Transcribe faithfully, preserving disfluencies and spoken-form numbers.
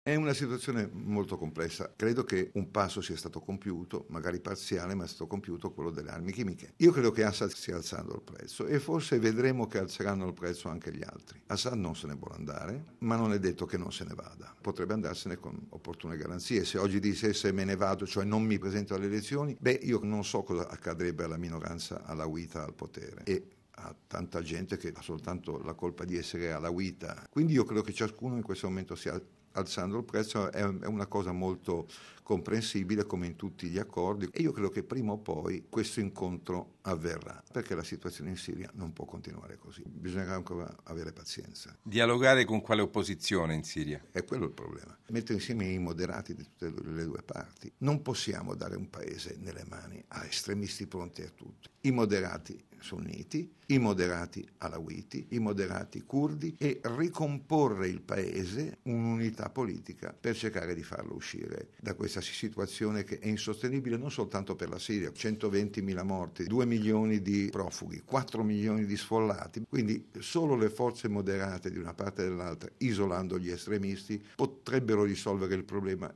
È una situazione molto complessa. Credo che un passo sia stato compiuto, magari parziale, ma è stato compiuto quello delle armi chimiche. Io credo che Assad stia alzando il prezzo e forse vedremo che alzeranno il prezzo anche gli altri. Assad non se ne vuole andare, ma non è detto che non se ne vada. Potrebbe andarsene con opportune garanzie. Se oggi dicesse me ne vado, cioè non mi presento alle elezioni, beh, io non so cosa accadrebbe alla minoranza alawita al potere. E a tanta gente che ha soltanto la colpa di essere alawita. Quindi io credo che ciascuno in questo momento sia alzando il prezzo, è una cosa molto comprensibile come in tutti gli accordi, e io credo che prima o poi questo incontro avverrà, perché la situazione in Siria non può continuare così, bisognerà ancora avere pazienza. Dialogare con quale opposizione in Siria? È quello il problema, mettere insieme i moderati di tutte le due parti. Non possiamo dare un paese nelle mani a estremisti pronti a tutto. I moderati sunniti, i moderati alawiti, i moderati curdi, e ricomporre il paese un'unità politica per cercare di farlo uscire da questa situazione che è insostenibile non soltanto per la Siria, centoventimila morti, due milioni di profughi, quattro milioni di sfollati, quindi solo le forze moderate di una parte e dell'altra, isolando gli estremisti, potrebbero risolvere il problema